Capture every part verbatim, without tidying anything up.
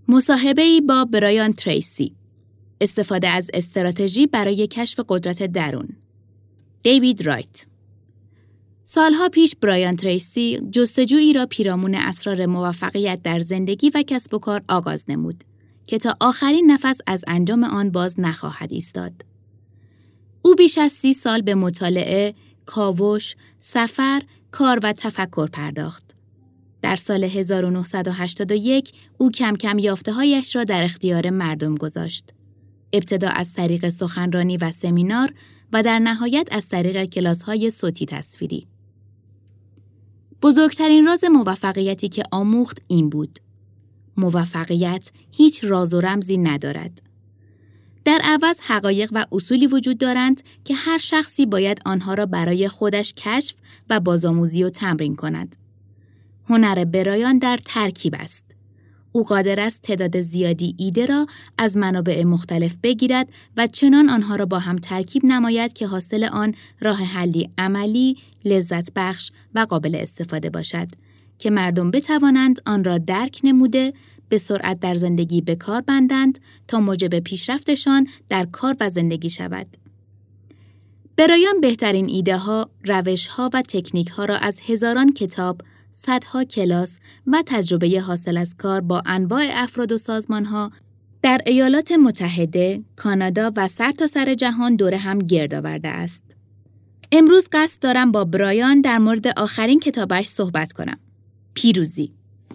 مصاحبه‌ای با برایان تریسی. استفاده از استراتژی برای کشف قدرت درون. دیوید رایت. سالها پیش برایان تریسی جستجویی را پیرامون اسرار موفقیت در زندگی و کسب و کار آغاز نمود که تا آخرین نفس از انجام آن باز نخواهد ایستاد. او بیش از سی سال به مطالعه، کاوش، سفر، کار و تفکر پرداخت. در سال هزار و نهصد و هشتاد و یک او کم کم یافته‌هایش را در اختیار مردم گذاشت. ابتدا از طریق سخنرانی و سمینار و در نهایت از طریق کلاس‌های صوتی تصویری. بزرگترین راز موفقیتی که آموخت این بود: موفقیت هیچ راز و رمزی ندارد. در عوض حقایق و اصولی وجود دارند که هر شخصی باید آنها را برای خودش کشف و بازآموزی و تمرین کند. هنر برایان در ترکیب است. او قادر است تعداد زیادی ایده را از منابع مختلف بگیرد و چنان آنها را با هم ترکیب نماید که حاصل آن راه حلی عملی، لذت بخش و قابل استفاده باشد که مردم بتوانند آن را درک نموده به سرعت در زندگی به کار بندند تا موجب پیشرفتشان در کار و زندگی شود. برایان بهترین ایده ها، روش ها و تکنیک ها را از هزاران کتاب، صدها کلاس و تجربه حاصل از کار با انواع افراد و سازمان ها در ایالات متحده، کانادا و سرتاسر جهان دور هم گرد آورده است. امروز قصد دارم با برایان در مورد آخرین کتابش صحبت کنم. پیروزی.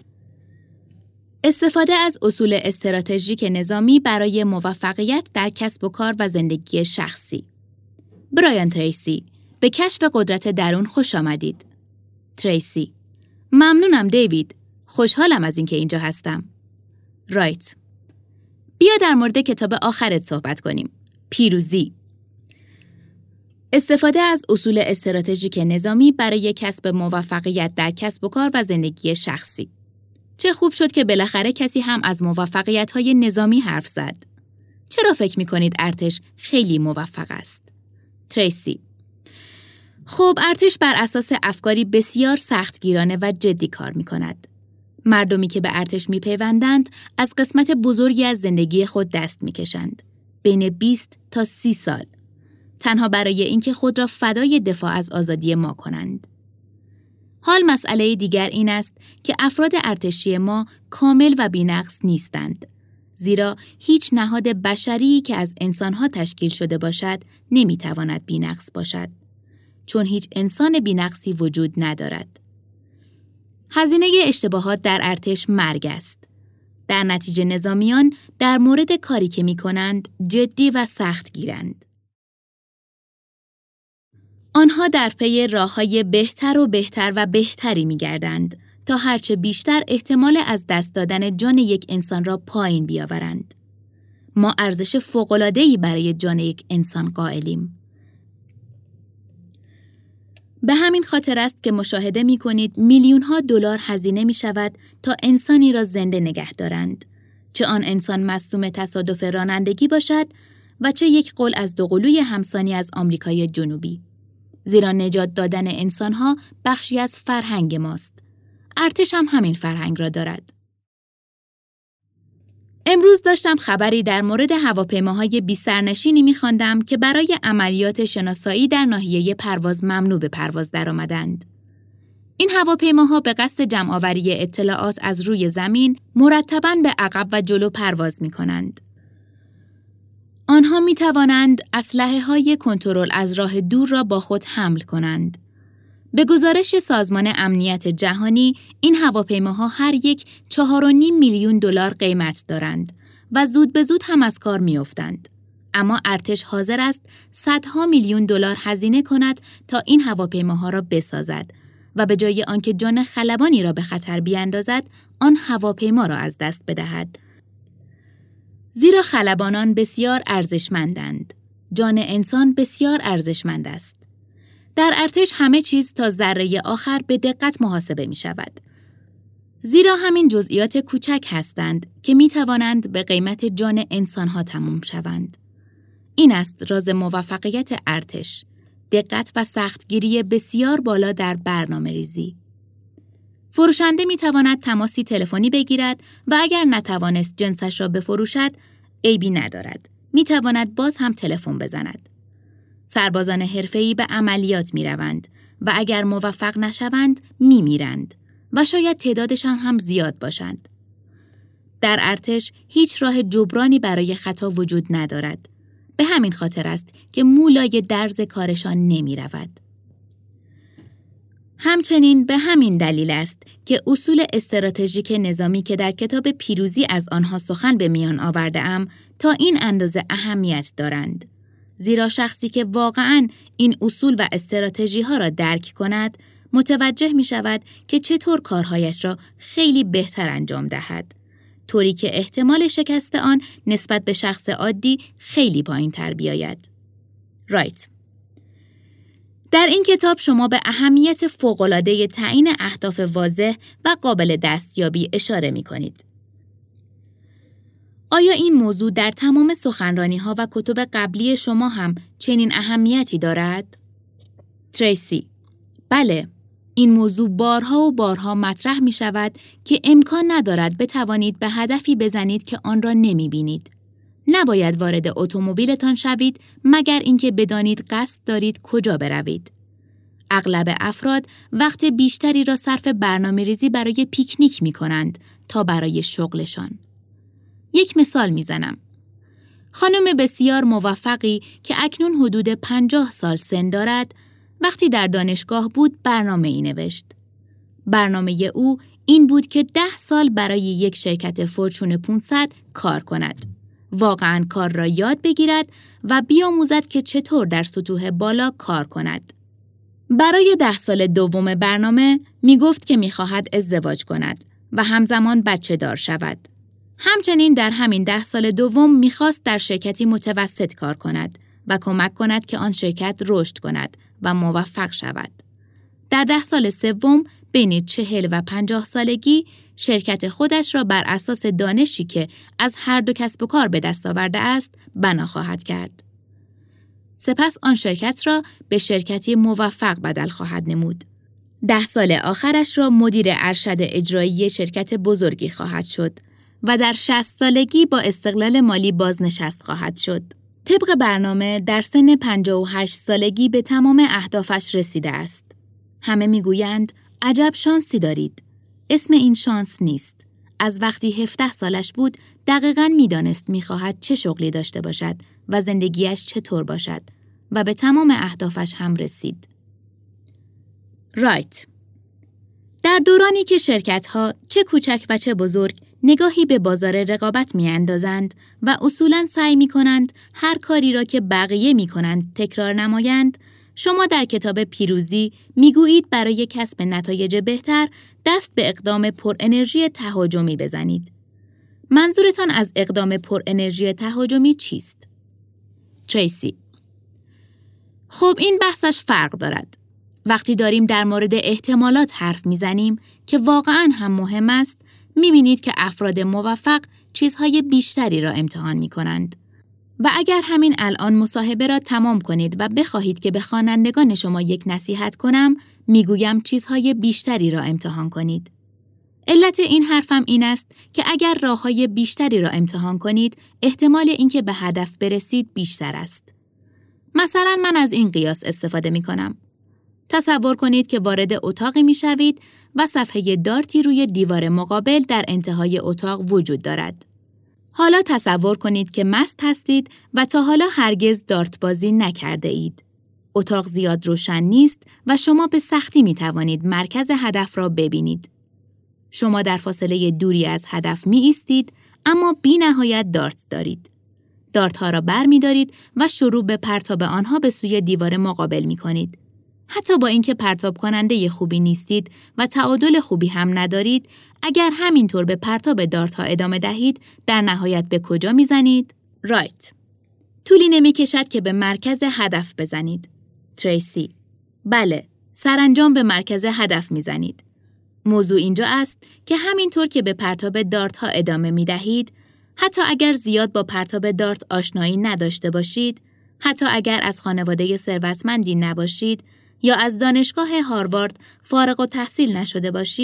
استفاده از اصول استراتژیک نظامی برای موفقیت در کسب و کار و زندگی شخصی. برایان تریسی، به کشف قدرت درون خوش آمدید. تریسی: ممنونم دیوید. خوشحالم از اینکه اینجا هستم. رایت: بیا در مورد کتاب آخرت صحبت کنیم. پیروزی. استفاده از اصول استراتژیک نظامی برای کسب موفقیت در کسب و کار و زندگی شخصی. چه خوب شد که بالاخره کسی هم از موفقیت‌های نظامی حرف زد. چرا فکر می‌کنید ارتش خیلی موفق است؟ تریسی: خب ارتش بر اساس افکاری بسیار سختگیرانه و جدی کار می‌کند. مردمی که به ارتش می‌پیوندند از قسمت بزرگی از زندگی خود دست می‌کشند. بین بیست تا سی سال. تنها برای اینکه خود را فدای دفاع از آزادی ما کنند. حال مسئله دیگر این است که افراد ارتشی ما کامل و بی‌نقص نیستند. زیرا هیچ نهاد بشری که از انسانها تشکیل شده باشد نمی‌تواند بی‌نقص باشد. چون هیچ انسان بی‌نقصی وجود ندارد. هزینه اشتباهات در ارتش مرگ است. در نتیجه نظامیان در مورد کاری که می‌کنند جدی و سخت گیرند. آنها در پی راه‌های بهتر و بهتر و بهتری می‌گردند تا هرچه بیشتر احتمال از دست دادن جان یک انسان را پایین بیاورند. ما ارزش فوق‌العاده‌ای برای جان یک انسان قائلیم. به همین خاطر است که مشاهده می‌کنید میلیون‌ها دلار هزینه می‌شود تا انسانی را زنده نگه دارند، چه آن انسان مصدوم تصادف رانندگی باشد و چه یک قول از دوقلوی همسانی از آمریکای جنوبی. زیرا نجات دادن انسان‌ها بخشی از فرهنگ ماست. ارتش هم همین فرهنگ را دارد. امروز داشتم خبری در مورد هواپیماهای بی سرنشینی می‌خواندم که برای عملیات شناسایی در ناحیه پرواز ممنوع به پرواز درآمدند. این هواپیماها به قصد جمع‌آوری اطلاعات از روی زمین مرتباً به عقب و جلو پرواز می‌کنند. آنها می‌توانند اسلحه‌های کنترل از راه دور را با خود حمل کنند. به گزارش سازمان امنیت جهانی، این هواپیماها هر یک چهار و نیم میلیون دلار قیمت دارند و زود به زود هم از کار می‌افتند. اما ارتش حاضر است صدها میلیون دلار هزینه کند تا این هواپیماها را بسازد و به جای آنکه جان خلبانی را به خطر بیاندازد، آن هواپیما را از دست بدهد. زیرا خلبانان بسیار ارزشمندند. جان انسان بسیار ارزشمند است. در ارتش همه چیز تا ذره آخر به دقت محاسبه می شود. زیرا همین جزئیات کوچک هستند که می توانند به قیمت جان انسانها تمام شوند. این است راز موفقیت ارتش، دقت و سختگیری بسیار بالا در برنامه ریزی. فروشنده می تواند تماسی تلفنی بگیرد و اگر نتوانست جنسش را بفروشد، عیبی ندارد. می تواند باز هم تلفن بزند. سربازان حرفه‌ای به عملیات می روند و اگر موفق نشوند می میرند و شاید تعدادشان هم زیاد باشند. در ارتش هیچ راه جبرانی برای خطا وجود ندارد. به همین خاطر است که مولای درز کارشان نمی رود. همچنین به همین دلیل است که اصول استراتژیک نظامی که در کتاب پیروزی از آنها سخن به میان آورده‌ام تا این اندازه اهمیت دارند. زیرا شخصی که واقعاً این اصول و استراتژی ها را درک کند، متوجه می شود که چطور کارهایش را خیلی بهتر انجام دهد. طوری که احتمال شکست آن نسبت به شخص عادی خیلی پایین‌تر بیاید. رایت. در این کتاب شما به اهمیت فوق‌العاده تعیین اهداف واضح و قابل دستیابی اشاره می کنید. آیا این موضوع در تمام سخنرانی‌ها و کتب قبلی شما هم چنین اهمیتی دارد؟ تریسی: بله، این موضوع بارها و بارها مطرح می شود که امکان ندارد بتوانید به هدفی بزنید که آن را نمی بینید. نباید وارد اتومبیلتان شوید مگر اینکه بدانید قصد دارید کجا بروید. اغلب افراد وقت بیشتری را صرف برنامه‌ریزی برای پیکنیک می کنند تا برای شغلشان. یک مثال می زنم. خانم بسیار موفقی که اکنون حدود پنجاه سال سن دارد، وقتی در دانشگاه بود برنامه ای نوشت. برنامه او این بود که ده سال برای یک شرکت فورچون پانصد کار کند. واقعاً کار را یاد بگیرد و بیاموزد که چطور در سطوح بالا کار کند. برای ده سال دوم برنامه می گفت که می خواهد ازدواج کند و همزمان بچه دار شود. همچنین در همین ده سال دوم می خواست در شرکتی متوسط کار کند و کمک کند که آن شرکت رشد کند و موفق شود. در ده سال سوم بین چهل و پنجاه سالگی شرکت خودش را بر اساس دانشی که از هر دو کسب و کار به دست آورده است بنا خواهد کرد. سپس آن شرکت را به شرکتی موفق بدل خواهد نمود. ده سال آخرش را مدیر ارشد اجرایی شرکت بزرگی خواهد شد و در شصت سالگی با استقلال مالی بازنشست خواهد شد. طبق برنامه در سن پنجاه و هشت سالگی به تمام اهدافش رسیده است. همه میگویند عجب شانسی دارید. اسم این شانس نیست. از وقتی هفده سالش بود دقیقاً میدانست میخواهد چه شغلی داشته باشد و زندگیش چطور باشد و به تمام اهدافش هم رسید. رایت. در دورانی که شرکت‌ها چه کوچک و چه بزرگ نگاهی به بازار رقابت می‌اندازند و اصولاً سعی می‌کنند هر کاری را که بقیه می‌کنند تکرار نمایند، شما در کتاب پیروزی می‌گویید برای کسب نتایج بهتر دست به اقدام پر انرژی تهاجمی بزنید. منظورتان از اقدام پر انرژی تهاجمی چیست؟ تریسی: خب این بحثش فرق دارد. وقتی داریم در مورد احتمالات حرف میزنیم که واقعاً هم مهم است، میبینید که افراد موفق چیزهای بیشتری را امتحان میکنند. و اگر همین الان مصاحبه را تمام کنید و بخواهید که به خوانندگان شما یک نصیحت کنم، میگویم چیزهای بیشتری را امتحان کنید. علت این حرفم این است که اگر راههای بیشتری را امتحان کنید، احتمال اینکه به هدف برسید بیشتر است. مثلا من از این قیاس استفاده میکنم. تصور کنید که وارد اتاقی میشوید و صفحه دارتی روی دیوار مقابل در انتهای اتاق وجود دارد. حالا تصور کنید که مست هستید و تا حالا هرگز دارت بازی نکرده اید. اتاق زیاد روشن نیست و شما به سختی می توانید مرکز هدف را ببینید. شما در فاصله دوری از هدف می ایستید اما بی نهایت دارت دارید. دارت ها را بر می دارید و شروع به پرتاب آنها به سوی دیوار مقابل می کنید. حتی با اینکه پرتاب کننده خوبی نیستید و تعادل خوبی هم ندارید، اگر همینطور به پرتاب دارت ها ادامه دهید، در نهایت به کجا میزنید؟ رایت. طولی نمی کشد که به مرکز هدف بزنید. تریسی: بله، سرانجام به مرکز هدف میزنید. موضوع اینجا است که همینطور که به پرتاب دارت ها ادامه می دهید، حتی اگر زیاد با پرتاب دارت آشنایی نداشته باشید، حتی اگر از خانواده ثروتمندی نباشید یا از دانشگاه هاروارد فارغ التحصیل نشده باشید،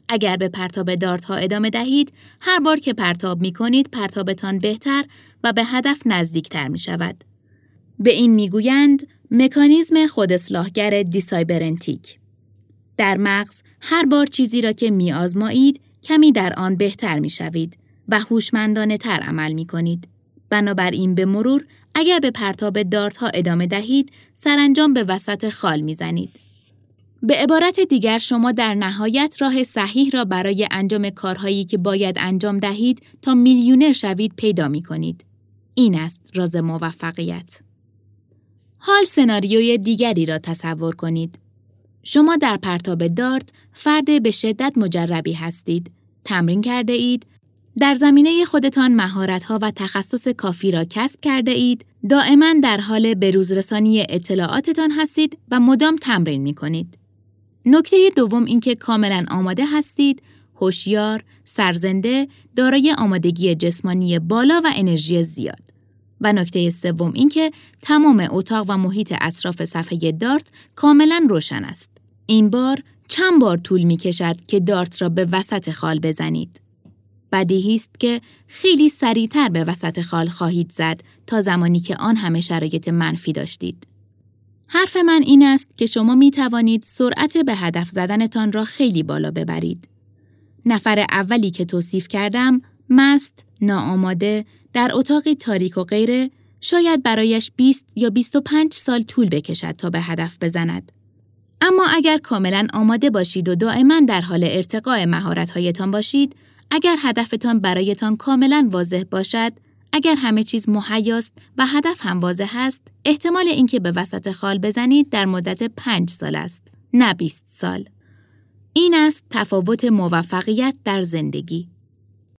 اگر به پرتاب دارت‌ها ادامه دهید، هر بار که پرتاب می‌کنید، پرتابتان بهتر و به هدف نزدیکتر می‌شود. به این می‌گویند مکانیزم خوداصلاحگر دیسایبرنتیک. در مغز هر بار چیزی را که می‌آزمایید، کمی در آن بهتر می‌شوید و هوشمندانه‌تر عمل می‌کنید. بنابراین به مرور اگر به پرتاب دارت‌ها ادامه دهید، سرانجام به وسط خال می‌زنید. به عبارت دیگر شما در نهایت راه صحیح را برای انجام کارهایی که باید انجام دهید تا میلیونر شوید پیدا می‌کنید. این است راز موفقیت. حال سناریوی دیگری را تصور کنید. شما در پرتاب دارت فرد به شدت مجربی هستید. تمرین کرده اید، در زمینه خودتان مهارت‌ها و تخصص کافی را کسب کرده اید، دائما در حال بروزرسانی اطلاعاتتان هستید و مدام تمرین می‌کنید. نکته دوم اینکه کاملا آماده هستید، هوشیار، سرزنده، دارای آمادگی جسمانی بالا و انرژی زیاد. و نکته سوم اینکه تمام اتاق و محیط اطراف صفحه دارت کاملا روشن است. این بار چند بار طول می‌کشد که دارت را به وسط خال بزنید. بدیهی است که خیلی سریعتر به وسط خال خواهید زد تا زمانی که آن همه شرایط منفی داشتید. حرف من این است که شما می توانید سرعت به هدف زدنتان را خیلی بالا ببرید. نفر اولی که توصیف کردم، مست، ناآماده، در اتاقی تاریک و غیره، شاید برایش بیست یا بیست و پنج سال طول بکشد تا به هدف بزند. اما اگر کاملا آماده باشید و دائما در حال ارتقاء مهارت‌هایتان باشید، اگر هدفتان برایتان کاملا واضح باشد، اگر همه چیز مهیاست و هدف هم واضح است، احتمال اینکه به وسط خال بزنید در مدت پنج سال است، نه بیست سال. این است تفاوت موفقیت در زندگی.